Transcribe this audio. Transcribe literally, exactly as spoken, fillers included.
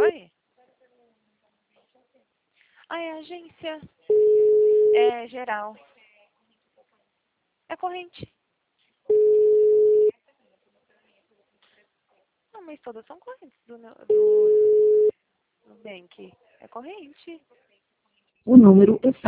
Oi? Ah, é agência. É geral. É corrente. Não, mas todas são correntes do, do, do Nubank. É corrente. O número está